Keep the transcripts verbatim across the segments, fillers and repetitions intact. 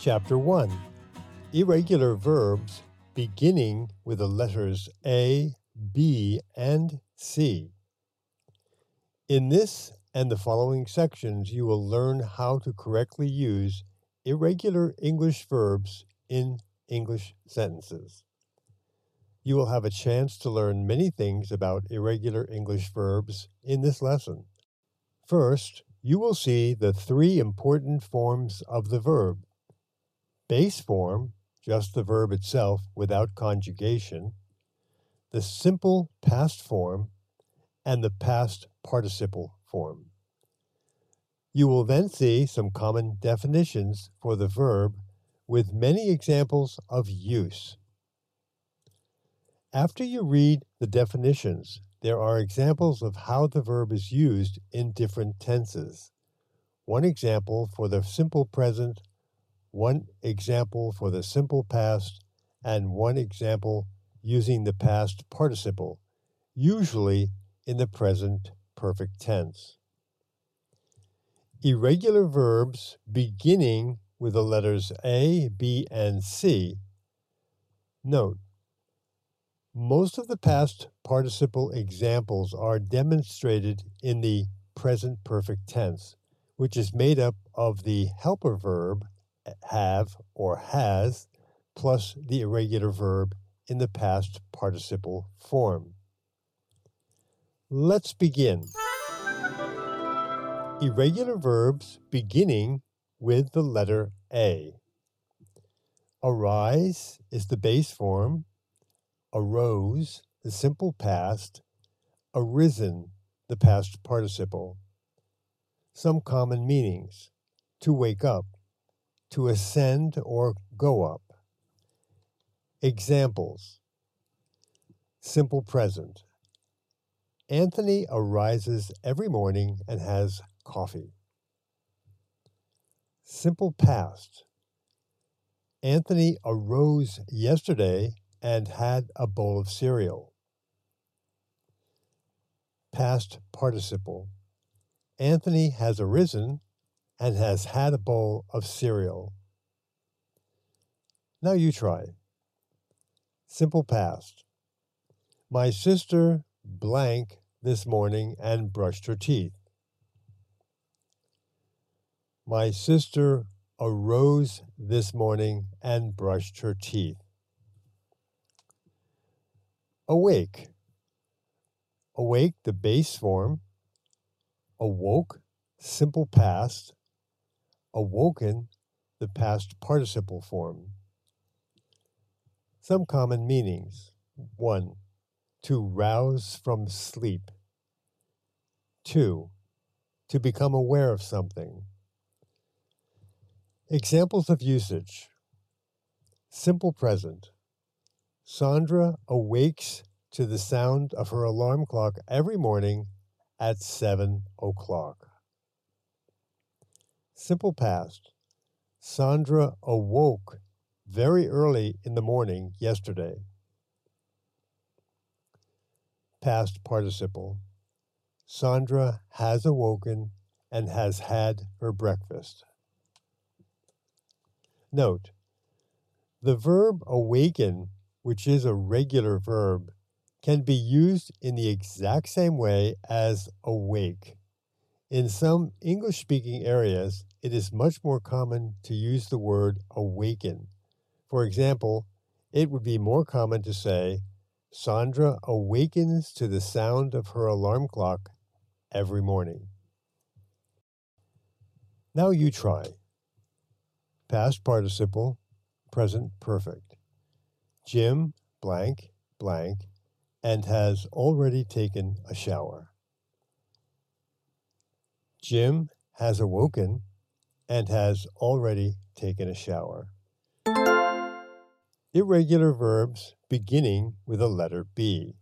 Chapter one. Irregular verbs beginning with the letters A, B, and C. In this and the following sections, you will learn how to correctly use irregular English verbs in English sentences. You will have a chance to learn many things about irregular English verbs in this lesson. First, you will see the three important forms of the verb. Base form, just the verb itself without conjugation, the simple past form, and the past participle form. You will then see some common definitions for the verb with many examples of use. After you read the definitions, there are examples of how the verb is used in different tenses. One example for the simple present, one example for the simple past, and one example using the past participle, usually in the present perfect tense. Irregular verbs beginning with the letters A, B, and C. Note, most of the past participle examples are demonstrated in the present perfect tense, which is made up of the helper verb have or has plus the irregular verb in the past participle form. Let's begin. Irregular verbs beginning with the letter A. Arise is the base form, arose, the simple past, arisen, the past participle. Some common meanings: to wake up, to ascend or go up. Examples: simple present. Anthony arises every morning and has coffee. Simple past. Anthony arose yesterday and had a bowl of cereal. Past participle. Anthony has arisen and has had a bowl of cereal. Now you try. Simple past. My sister blank this morning and brushed her teeth. My sister arose this morning and brushed her teeth. Awake. Awake, the base form. Awoke, simple past. Awoken, the past participle form. Some common meanings. One, to rouse from sleep. Two, to become aware of something. Examples of usage. Simple present. Sandra awakes to the sound of her alarm clock every morning at seven o'clock. Simple past. Sandra awoke very early in the morning yesterday. Past participle. Sandra has awoken and has had her breakfast. Note, the verb awaken, which is a regular verb, can be used in the exact same way as awake. In some English-speaking areas, it is much more common to use the word awaken. For example, it would be more common to say, Sandra awakens to the sound of her alarm clock every morning. Now you try. Past participle, present perfect. Jim blank blank and has already taken a shower. Jim has awoken and has already taken a shower. Irregular verbs beginning with a letter B.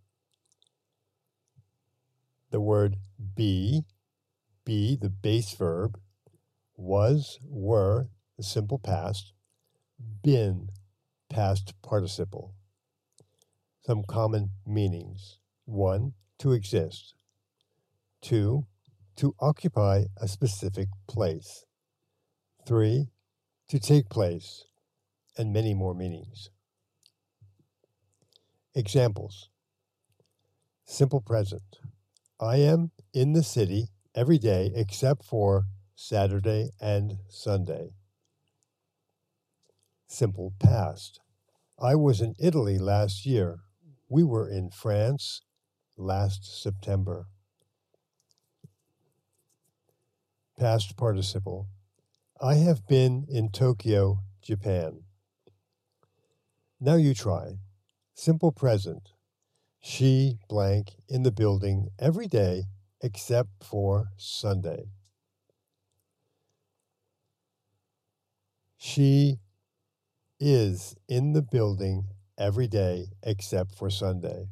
The word be, be the base verb, was, were, the simple past, been, past participle. Some common meanings. One, to exist. Two, to occupy a specific place. Three, to take place, and many more meanings. Examples. Simple present. I am in the city every day except for Saturday and Sunday. Simple past. I was in Italy last year. We were in France last September. Past participle. I have been in Tokyo, Japan. Now you try. Simple present. She blank in the building every day except for Sunday. She is in the building every day except for Sunday.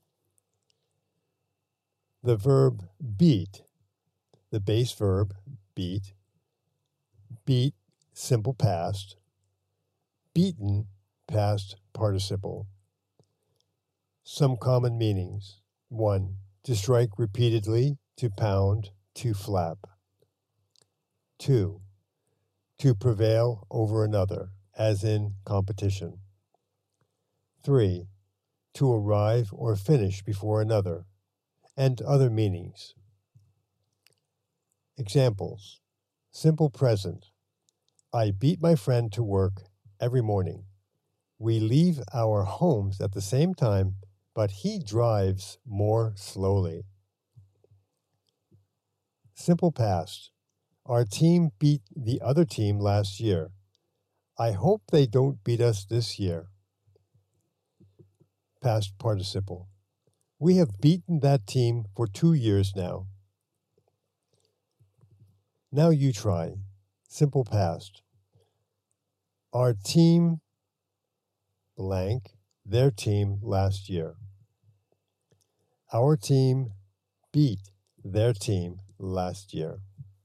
The verb beat, the base verb beat, beat simple past, beaten past participle. Some common meanings. One, to strike repeatedly, to pound, to flap. Two, to prevail over another, as in competition. Three, to arrive or finish before another, and other meanings. Examples. Simple present. I beat my friend to work every morning. We leave our homes at the same time, but he drives more slowly. Simple past. Our team beat the other team last year. I hope they don't beat us this year. Past participle. We have beaten that team for two years now. Now you try. Simple past. Our team blank their team last year. Our team beat their team last year.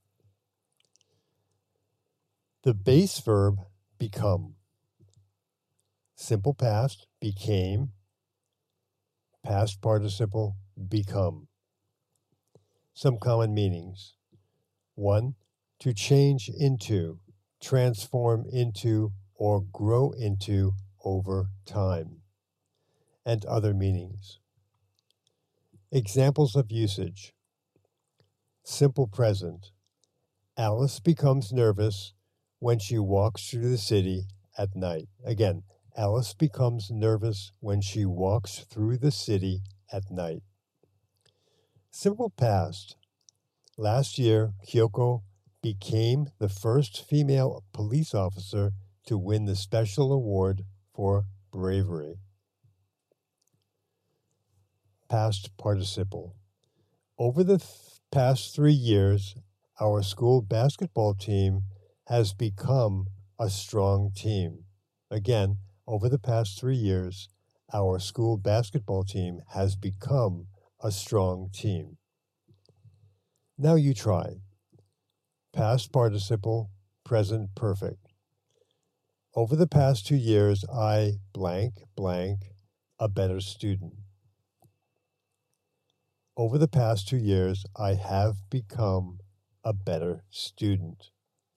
The base verb become. Simple past became. Past participle become. Some common meanings. One, to change into, transform into, or grow into over time, and other meanings. Examples of usage. Simple present. Alice becomes nervous when she walks through the city at night. Again, Alice becomes nervous when she walks through the city at night. Simple past. Last year, Kyoko became the first female police officer to win the special award for bravery. Past participle. Over the th- past three years, our school basketball team has become a strong team. Again, over the past three years, our school basketball team has become a strong team. Now you try. Past participle, present perfect. Over the past two years, I blank blank a better student. Over the past two years, I have become a better student.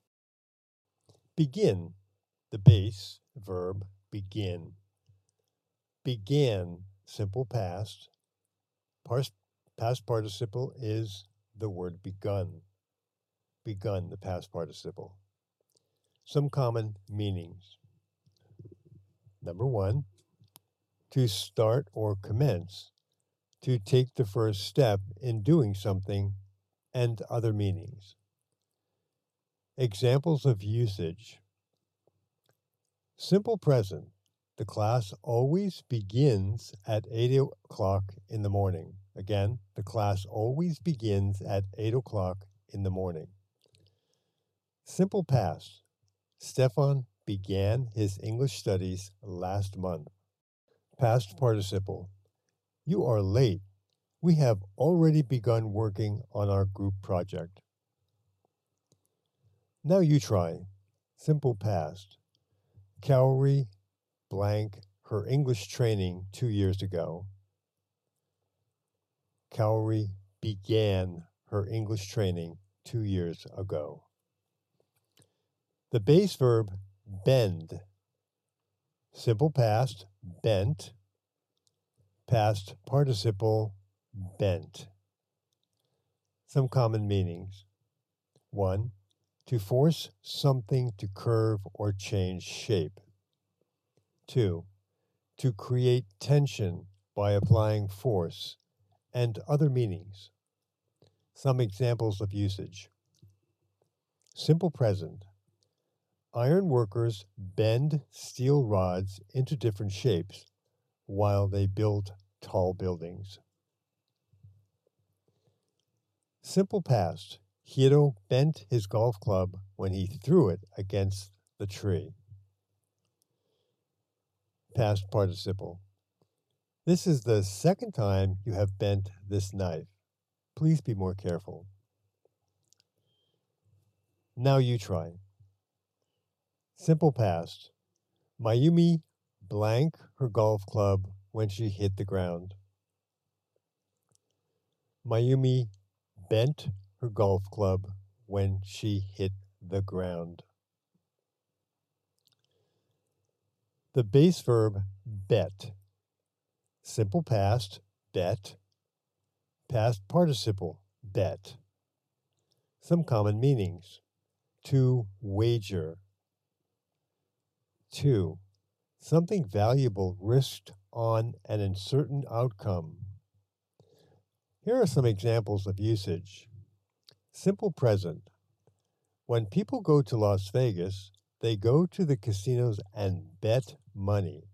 Begin, the base verb begin. Began, simple past. Past, past participle is the word begun. Begun, the past participle. Some common meanings. Number one, to start or commence, to take the first step in doing something, and other meanings. Examples of usage. Simple present. The class always begins at eight o'clock in the morning. Again, the class always begins at eight o'clock in the morning. Simple past. Stefan began his English studies last month. Past participle. You are late. We have already begun working on our group project. Now you try. Simple past. Kaori blank her English training two years ago. Kaori began her English training two years ago. The base verb bend. Simple past, bent. Past participle, bent. Some common meanings. One, to force something to curve or change shape. Two, to create tension by applying force, and other meanings. Some examples of usage. Simple present. Iron workers bend steel rods into different shapes while they build tall buildings. Simple past. Hiro bent his golf club when he threw it against the tree. Past participle. This is the second time you have bent this knife. Please be more careful. Now you try. Simple past. Mayumi blank her golf club when she hit the ground. Mayumi bent her golf club when she hit the ground. The base verb bet. Simple past, bet. Past participle, bet. Some common meanings. To wager. Two, something valuable risked on an uncertain outcome. Here are some examples of usage. Simple present. When people go to Las Vegas, they go to the casinos and bet money.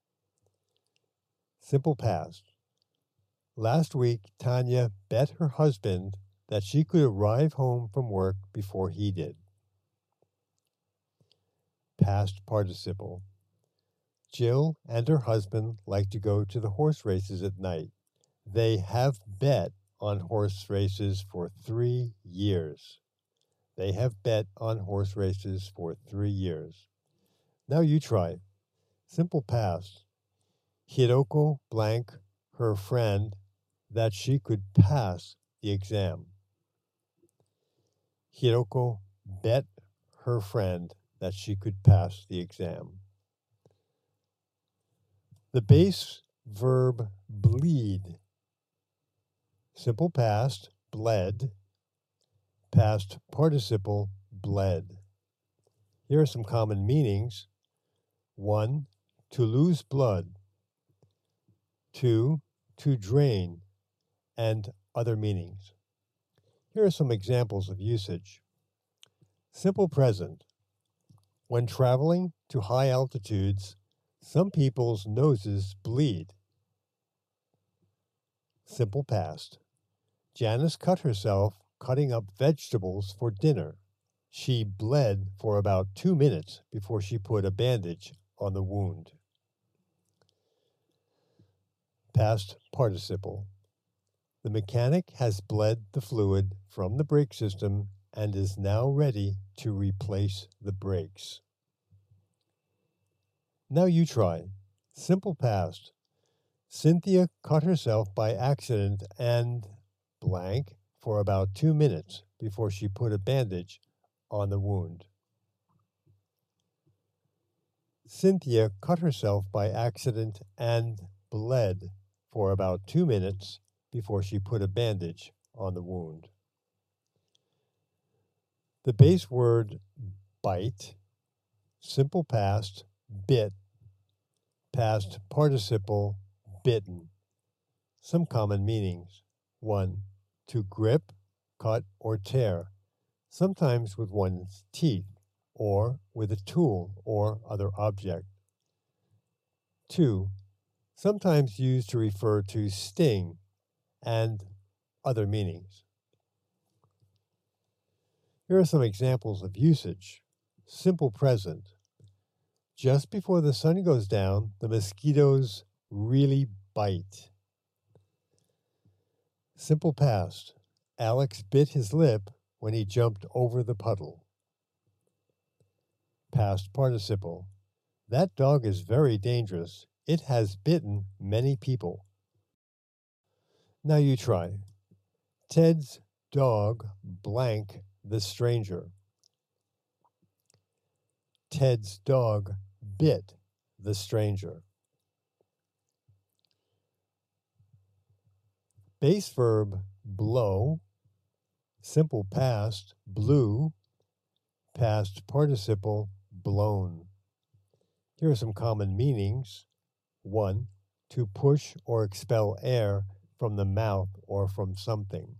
Simple past. Last week, Tanya bet her husband that she could arrive home from work before he did. Past participle. Jill and her husband like to go to the horse races at night. They have bet on horse races for three years. They have bet on horse races for three years. Now you try. Simple past. Hiroko blank her friend that she could pass the exam. Hiroko bet her friend that she could pass the exam. The base verb bleed. Simple past, bled. Past participle, bled. Here are some common meanings. One, to lose blood. Two, to drain, and other meanings. Here are some examples of usage. Simple present. When traveling to high altitudes, some people's noses bleed. Simple past. Janice cut herself cutting up vegetables for dinner. She bled for about two minutes before she put a bandage on the wound. Past participle. The mechanic has bled the fluid from the brake system and is now ready to replace the brakes. Now you try. Simple past. Cynthia cut herself by accident and blank for about two minutes before she put a bandage on the wound. Cynthia cut herself by accident and bled for about two minutes before she put a bandage on the wound. The base word bite, simple past, bit, past participle, bitten. Some common meanings. One, to grip, cut, or tear, sometimes with one's teeth, or with a tool or other object. Two, sometimes used to refer to sting, and other meanings. Here are some examples of usage. Simple present. Just before the sun goes down, the mosquitoes really bite. Simple past. Alex bit his lip when he jumped over the puddle. Past participle. That dog is very dangerous. It has bitten many people. Now you try. Ted's dog blank the stranger. Ted's dog bit the stranger. Base verb blow, simple past blew, past participle blown. Here are some common meanings. One, to push or expel air from the mouth or from something.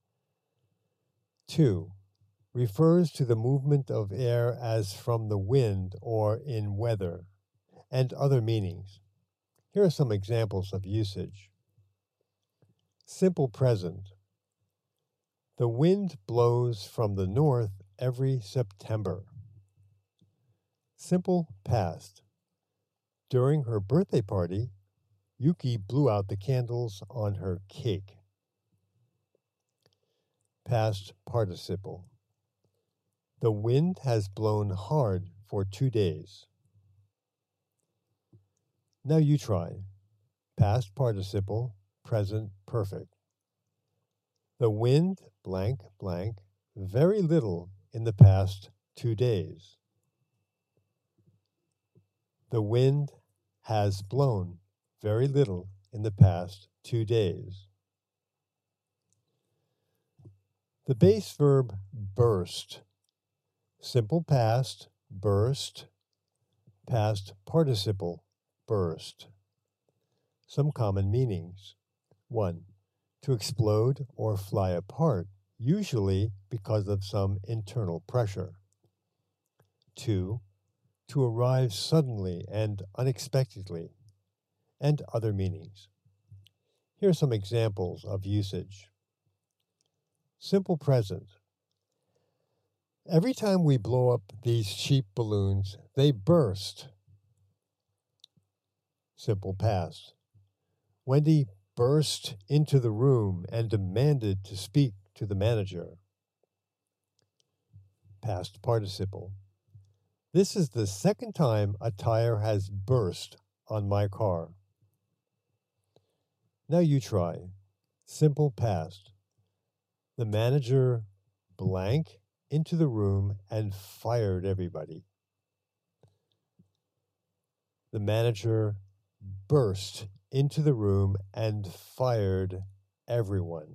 Two, refers to the movement of air as from the wind or in weather, and other meanings. Here are some examples of usage. Simple present. The wind blows from the north every September. Simple past. During her birthday party, Yuki blew out the candles on her cake. Past participle. The wind has blown hard for two days. Now you try. Past participle, present perfect. The wind blank blank very little in the past two days. The wind has blown very little in the past two days. The base verb burst. Simple past, burst. Past participle, burst. Some common meanings. One, to explode or fly apart, usually because of some internal pressure. Two, to arrive suddenly and unexpectedly, and other meanings. Here are some examples of usage. Simple present. Every time we blow up these cheap balloons, they burst. Simple past. Wendy burst into the room and demanded to speak to the manager. Past participle. This is the second time a tire has burst on my car. Now you try. Simple past. The manager blank into the room and fired everybody. The manager burst into the room and fired everyone.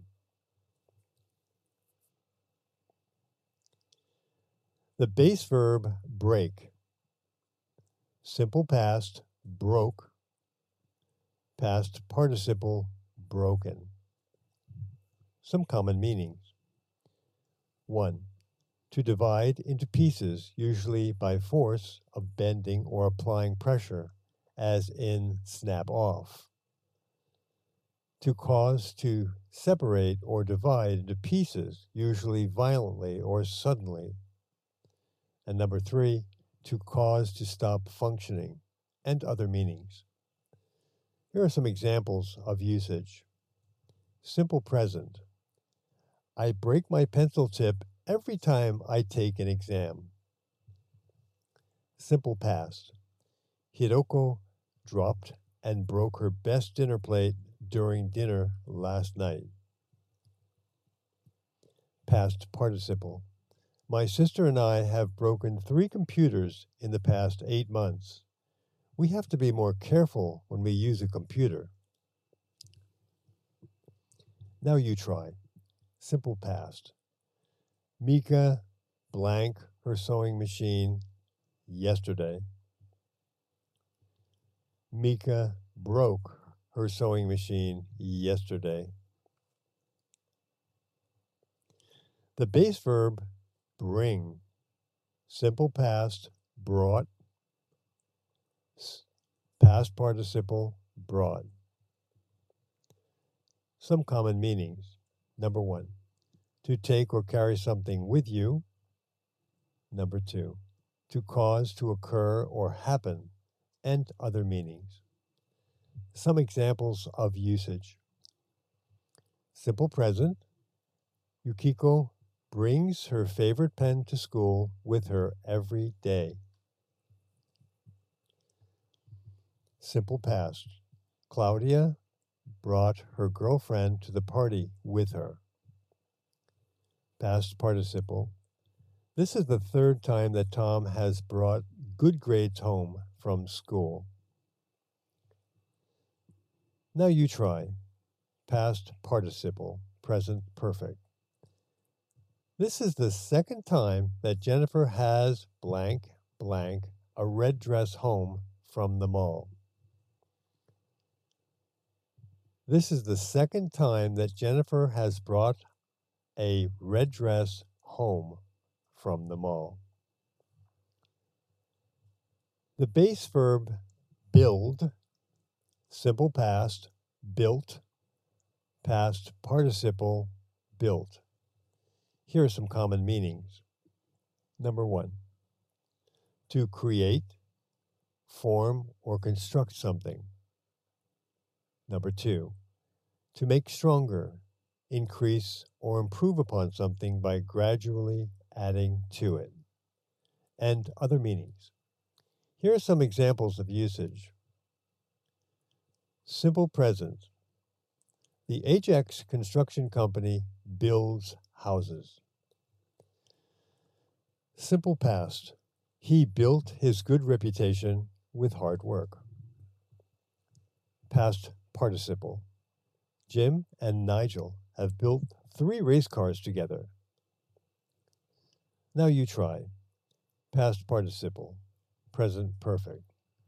The base verb break. Simple past broke. Past participle broken. Some common meanings. One, to divide into pieces, usually by force of bending or applying pressure, as in snap off. To cause to separate or divide into pieces, usually violently or suddenly. And number three, to cause to stop functioning, and other meanings. Here are some examples of usage. Simple present. I break my pencil tip every time I take an exam. Simple past. Hiroko dropped and broke her best dinner plate during dinner last night. Past participle. My sister and I have broken three computers in the past eight months. We have to be more careful when we use a computer. Now you try. Simple past. Mika blank her sewing machine yesterday. Mika broke her sewing machine yesterday. The base verb bring. Simple past brought. Past participle brought. Some common meanings. Number one, to take or carry something with you. Number two, to cause to occur or happen, and other meanings. Some examples of usage. Simple present. Yukiko brings her favorite pen to school with her every day. Simple past. Claudia brought her girlfriend to the party with her. Past participle. This is the third time that Tom has brought good grades home from school. Now you try. Past participle, present perfect. This is the second time that Jennifer has blank, blank, a red dress home from the mall. This is the second time that Jennifer has brought a red dress home from the mall. The base verb build, simple past, built, past participle, built. Here are some common meanings. Number one, to create, form, or construct something. Number two, to make stronger, increase, or improve upon something by gradually adding to it. And other meanings. Here are some examples of usage. Simple present. The Ajax Construction Company builds houses. Simple past. He built his good reputation with hard work. Past participle. Jim and Nigel have built three race cars together. Now you try. Past participle. Present perfect.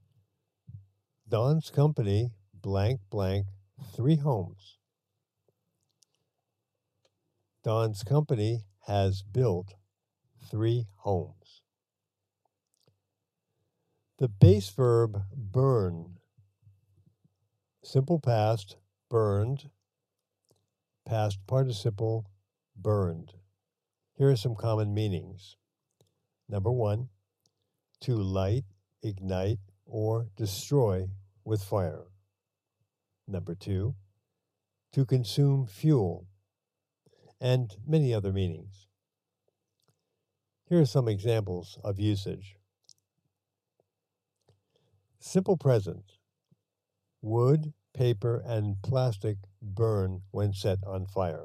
Don's company blank blank three homes. Don's company has built three homes. The base verb burn. Simple past, burned. Past participle, burned. Here are some common meanings. Number one, to light, ignite, or destroy with fire. Number two, to consume fuel, and many other meanings. Here are some examples of usage. Simple present. Wood, paper, and plastic burn when set on fire.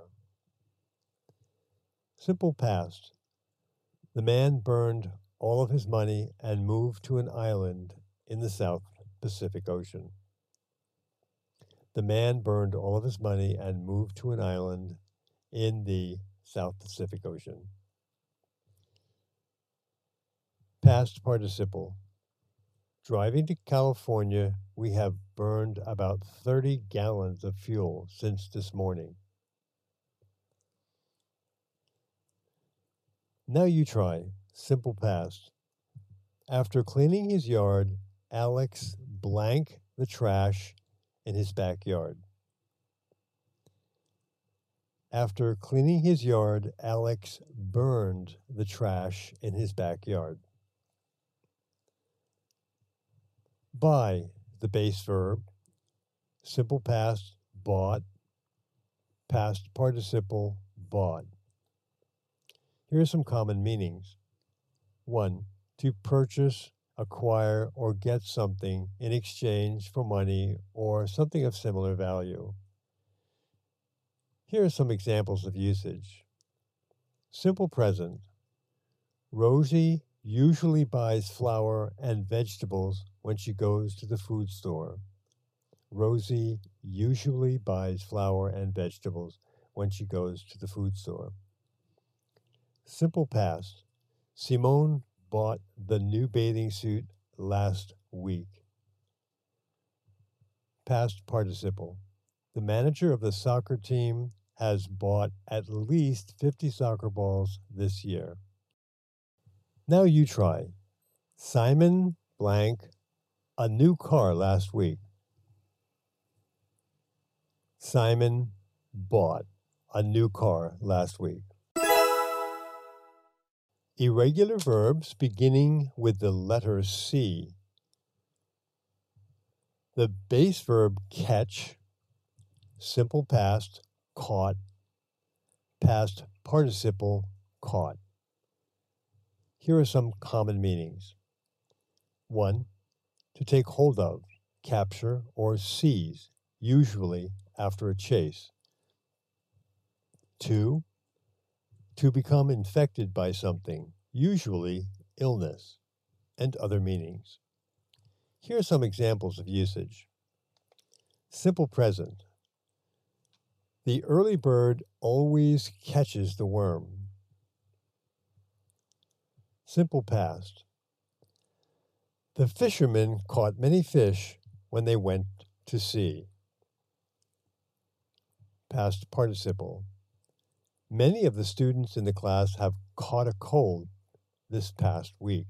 Simple past. The man burned all of his money and moved to an island in the South Pacific Ocean. The man burned all of his money and moved to an island in the South Pacific Ocean. Past participle. Driving to California, we have burned about thirty gallons of fuel since this morning. Now you try. Simple past. After cleaning his yard, Alex blank the trash in his backyard. After cleaning his yard, Alex burned the trash in his backyard. Buy, the base verb. Simple past, bought. Past participle, bought. Here are some common meanings. One, to purchase, acquire, or get something in exchange for money or something of similar value. Here are some examples of usage. Simple present. Rosie usually buys flour and vegetables when she goes to the food store. Rosie usually buys flour and vegetables when she goes to the food store. Simple past. Simone bought the new bathing suit last week. Past participle. The manager of the soccer team has bought at least fifty soccer balls this year. Now you try. Simon blank a new car last week. Simon bought a new car last week. Irregular verbs beginning with the letter C. The base verb catch, simple past, caught, past participle, caught. Here are some common meanings. One, to take hold of, capture, or seize, usually after a chase. Two, to become infected by something, usually illness, and other meanings. Here are some examples of usage. Simple present. The early bird always catches the worm. Simple past. The fishermen caught many fish when they went to sea. Past participle. Many of the students in the class have caught a cold this past week.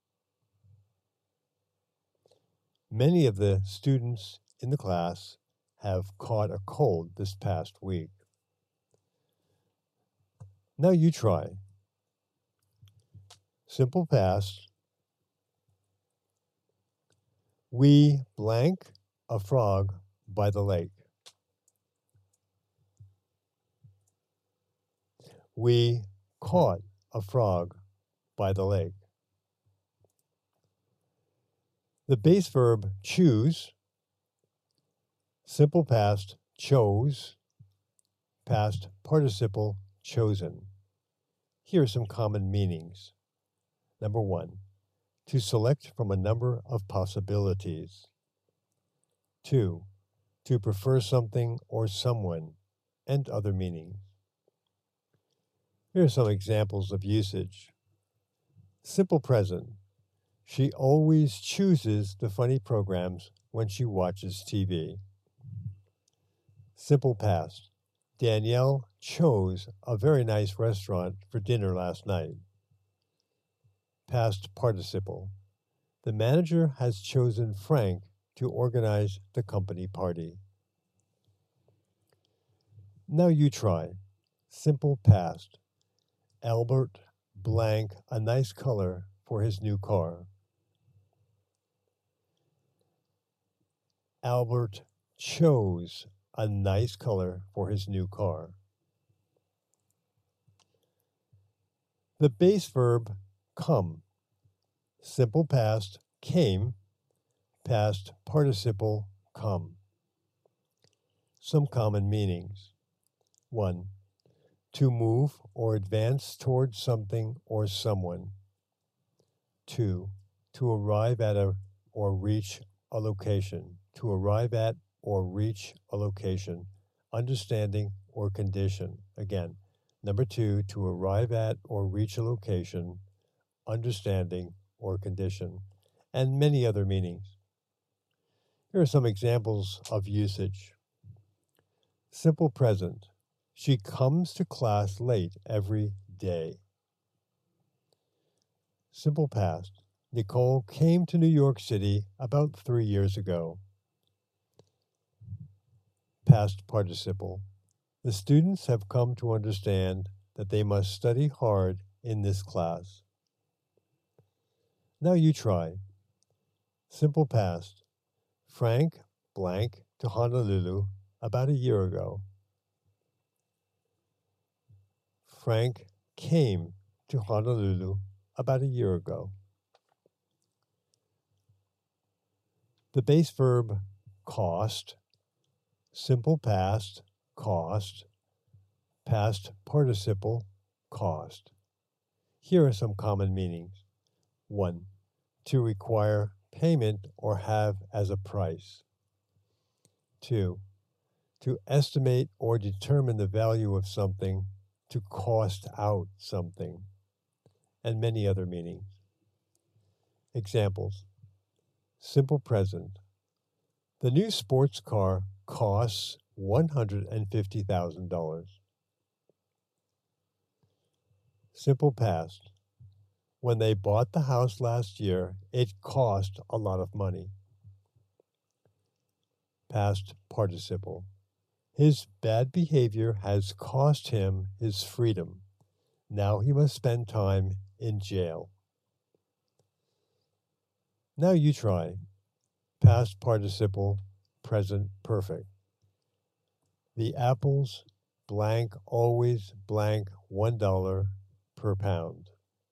Many of the students in the class have caught a cold this past week. Now you try. Simple past. We blank a frog by the lake. We caught a frog by the lake. The base verb choose, simple past chose, past participle chosen. Here are some common meanings. Number one, to select from a number of possibilities. Two, to prefer something or someone, and other meanings. Here are some examples of usage. Simple present. She always chooses the funny programs when she watches T V. Simple past. Danielle chose a very nice restaurant for dinner last night. Past participle. The manager has chosen Frank to organize the company party. Now you try. Simple past. Albert blank a nice color for his new car. Albert chose a nice color for his new car. The base verb come. Simple past came, past participle come. Some common meanings. One, to move or advance towards something or someone. Two, to arrive at a or reach a location. To arrive at or reach a location, understanding or condition. Again, number two, to arrive at or reach a location, understanding or condition, and many other meanings. Here are some examples of usage. Simple present. She comes to class late every day. Simple past. Nicole came to New York City about three years ago. Past participle. The students have come to understand that they must study hard in this class. Now you try. Simple past. Frank blank to Honolulu about a year ago. Frank came to Honolulu about a year ago. The base verb cost, simple past, cost, past participle, cost. Here are some common meanings. One, to require payment or have as a price. Two, to estimate or determine the value of something, to cost out something, and many other meanings. Examples. Simple present. The new sports car costs one hundred fifty thousand dollars. Simple past. When they bought the house last year, it cost a lot of money. Past participle. His bad behavior has cost him his freedom. Now he must spend time in jail. Now you try. Past participle, present perfect. The apples blank always blank one dollar per pound.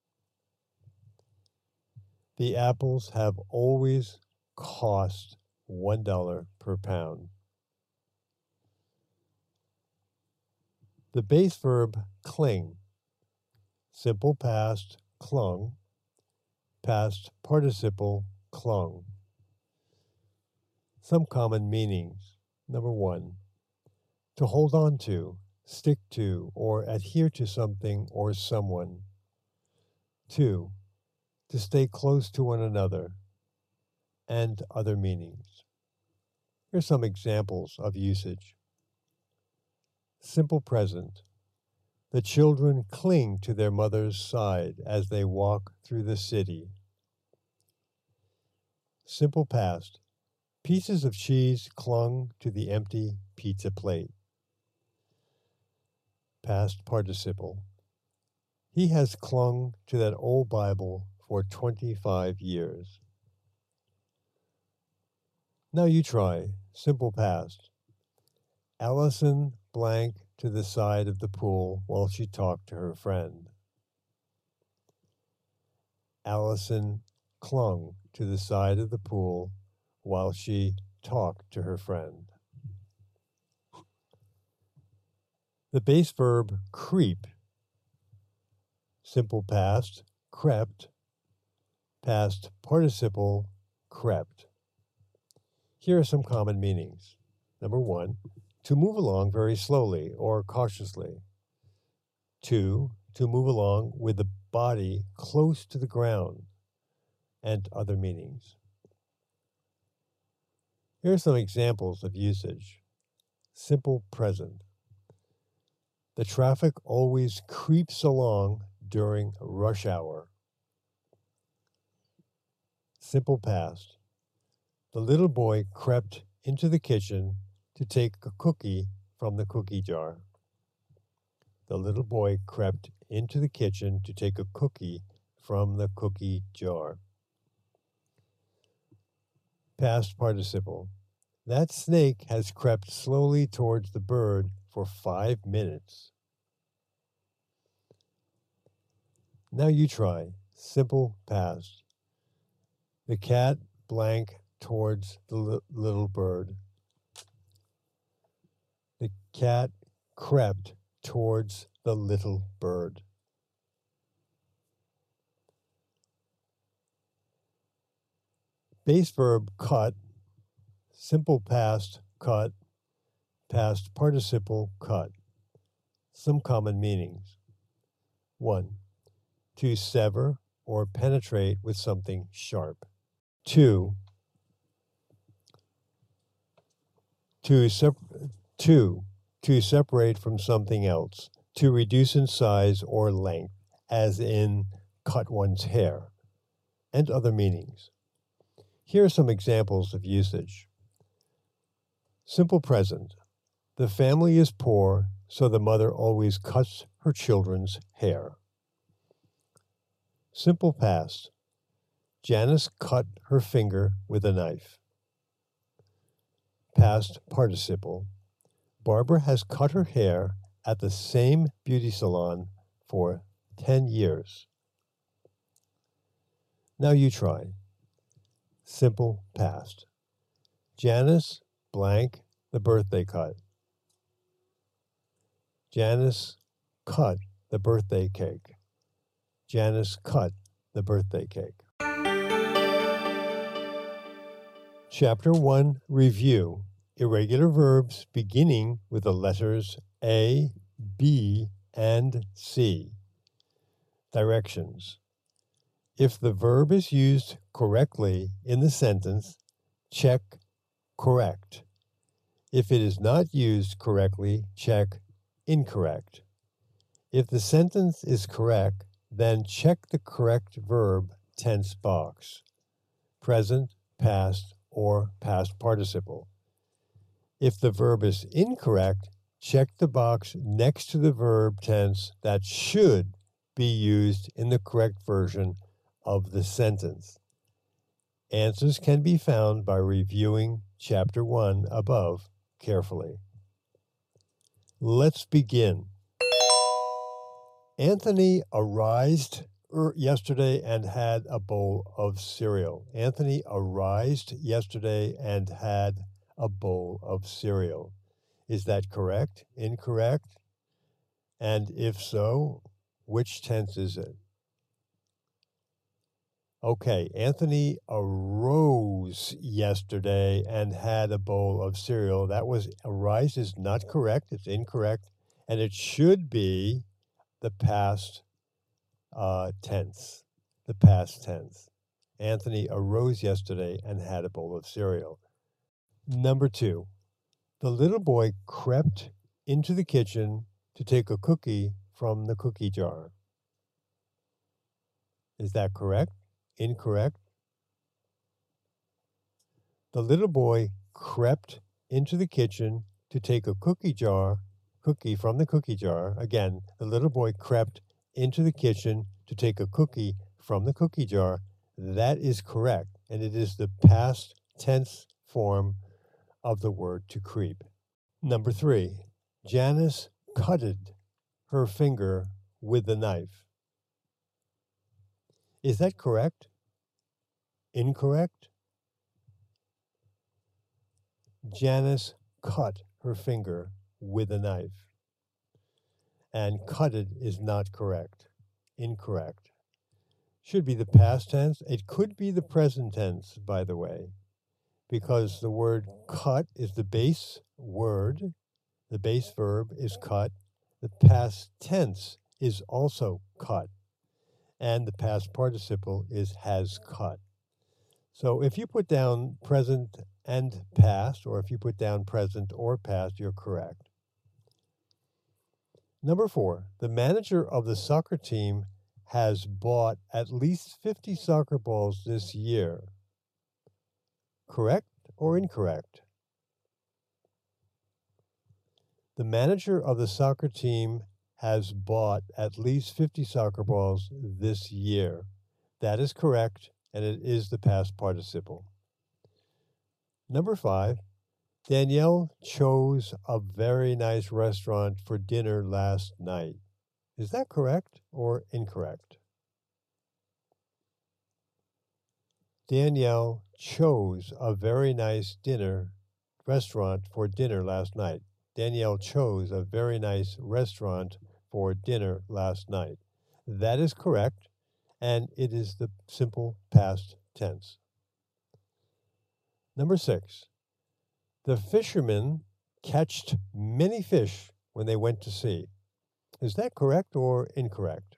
The apples have always cost one dollar per pound. The base verb cling, simple past clung, past participle, clung. Some common meanings. Number one, to hold on to, stick to, or adhere to something or someone. Two, to stay close to one another, and other meanings. Here's some examples of usage. Simple present. The children cling to their mother's side as they walk through the city. Simple past. Pieces of cheese clung to the empty pizza plate. Past participle. He has clung to that old Bible for twenty-five years. Now you try. Simple past. Allison blank to the side of the pool while she talked to her friend. Allison clung to the side of the pool while she talked to her friend. The base verb creep. Simple past, crept. Past participle, crept. Here are some common meanings. Number one, to move along very slowly or cautiously. Two, to move along with the body close to the ground, and other meanings. Here are some examples of usage. Simple present. The traffic always creeps along during rush hour. Simple past. The little boy crept into the kitchen to take a cookie from the cookie jar. The little boy crept into the kitchen to take a cookie from the cookie jar. Past participle. That snake has crept slowly towards the bird for five minutes. Now you try. Simple past. The cat blank towards the li- little bird. The cat crept towards the little bird. Base verb cut, simple past cut, past participle cut. Some common meanings. One, to sever or penetrate with something sharp. Two, to, sep- two, to separate from something else, to reduce in size or length, as in cut one's hair, and other meanings. Here are some examples of usage. Simple present. The family is poor, so the mother always cuts her children's hair. Simple past. Janice cut her finger with a knife. Past participle. Barbara has cut her hair at the same beauty salon for ten years. Now you try. Simple past. Janice blank the birthday cut. Janice cut the birthday cake. Janice cut the birthday cake. Chapter one, Review. Irregular verbs beginning with the letters A, B, and C. Directions. If the verb is used correctly in the sentence, check correct. If it is not used correctly, check incorrect. If the sentence is correct, then check the correct verb tense box, present, past, or past participle. If the verb is incorrect, check the box next to the verb tense that should be used in the correct version of the sentence. Answers can be found by reviewing chapter one above carefully. Let's begin. Anthony arised er, yesterday and had a bowl of cereal. Anthony arised yesterday and had a bowl of cereal. Is that correct? Incorrect? And if so, which tense is it? Okay, Anthony arose yesterday and had a bowl of cereal. That was arise is not correct. It's incorrect. And it should be the past uh, tense. The past tense. Anthony arose yesterday and had a bowl of cereal. Number two, the little boy crept into the kitchen to take a cookie from the cookie jar. Is that correct? Incorrect? The little boy crept into the kitchen to take a cookie jar, cookie from the cookie jar. Again, the little boy crept into the kitchen to take a cookie from the cookie jar. That is correct, and it is the past tense form of the word to creep. Number three, Janice cutted her finger with the knife. Is that correct? Incorrect? Janice cut her finger with a knife. And cutted is not correct. Incorrect. Should be the past tense. It could be the present tense, by the way, because the word cut is the base word. The base verb is cut. The past tense is also cut. And the past participle is has cut. So if you put down present and past, or if you put down present or past, you're correct. Number four, the manager of the soccer team has bought at least fifty soccer balls this year. Correct or incorrect? The manager of the soccer team has bought at least fifty soccer balls this year. That is correct, and it is the past participle. Number five, Danielle chose a very nice restaurant for dinner last night. Is that correct or incorrect? Danielle chose a very nice dinner restaurant for dinner last night. Danielle chose a very nice restaurant for dinner last night. That is correct, and it is the simple past tense. Number six, the fishermen catched many fish when they went to sea. Is that correct or incorrect?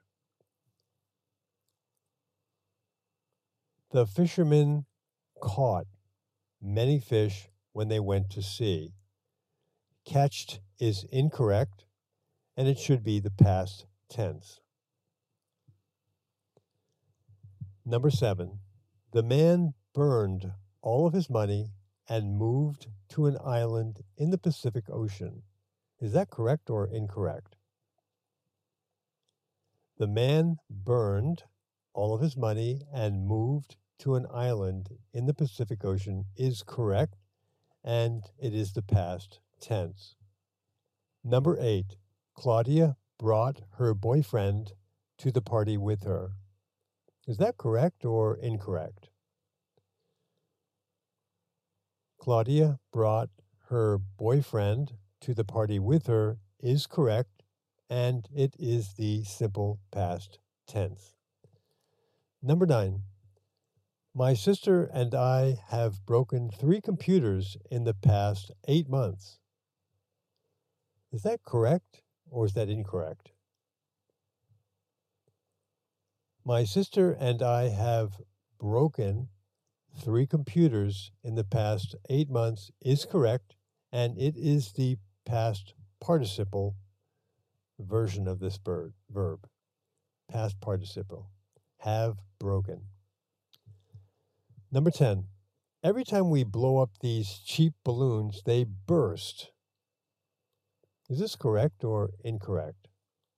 The fishermen caught many fish when they went to sea. Catched is incorrect, and it should be the past tense. Number seven, the man burned all of his money and moved to an island in the Pacific Ocean. Is that correct or incorrect? The man burned all of his money and moved to an island in the Pacific Ocean is correct, and it is the past tense. Number eight, Claudia brought her boyfriend to the party with her. Is that correct or incorrect? Claudia brought her boyfriend to the party with her is correct, and it is the simple past tense. Number nine, my sister and I have broken three computers in the past eight months. Is that correct or is that incorrect? My sister and I have broken three computers in the past eight months is correct, and it is the past participle version of this bird, verb. Past participle. Have broken. Number ten. Every time we blow up these cheap balloons, they burst. Is this correct or incorrect?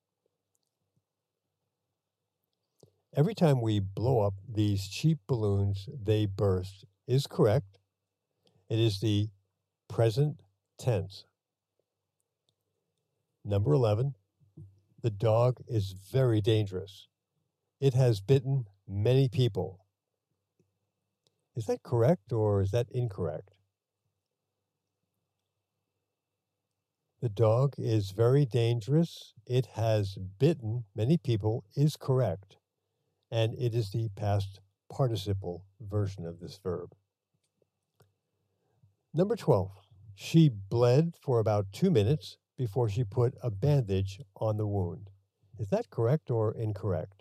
Every time we blow up these cheap balloons, they burst is correct. It is the present tense. Number eleven, the dog is very dangerous. It has bitten many people. Is that correct or is that incorrect? The dog is very dangerous. It has bitten many people is correct, and it is the past participle version of this verb. Number twelve, she bled for about two minutes before she put a bandage on the wound. Is that correct or incorrect?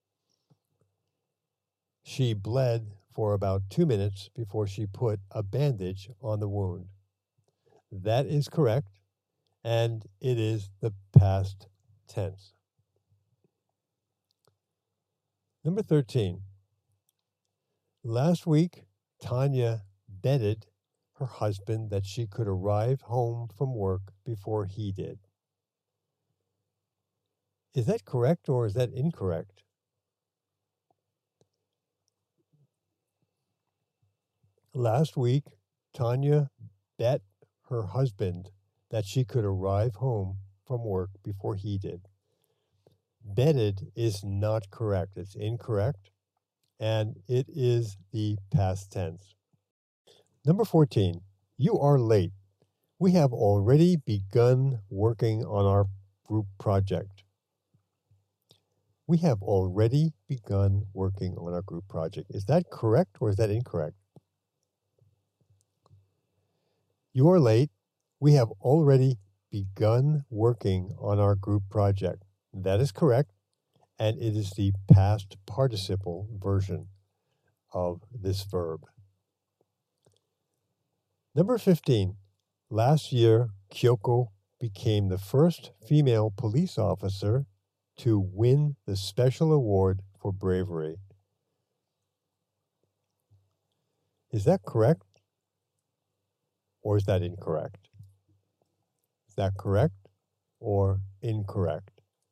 She bled for about two minutes before she put a bandage on the wound. That is correct, and it is the past tense. Number thirteen. Last week, Tanya betted her husband that she could arrive home from work before he did. Is that correct or is that incorrect? Last week, Tanya bet her husband that she could arrive home from work before he did. Betted is not correct. It's incorrect, and it is the past tense. Number fourteen, you are late. We have already begun working on our group project. We have already begun working on our group project. Is that correct or is that incorrect? You are late. We have already begun working on our group project. That is correct, and it is the past participle version of this verb. Number fifteen. Last year, Kyoko became the first female police officer to win the special award for bravery. Is that correct or is that incorrect? Is that correct or incorrect?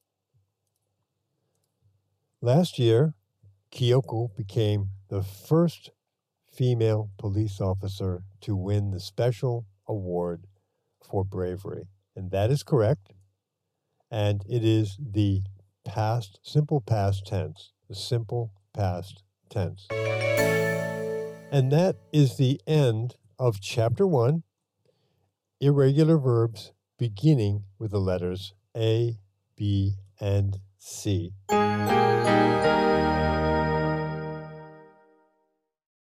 Last year, Kyoko became the first female police officer to win the special award for bravery. And that is correct. And it is the past, simple past tense, the simple past tense. And that is the end of chapter one, irregular verbs beginning with the letters A, B, and C.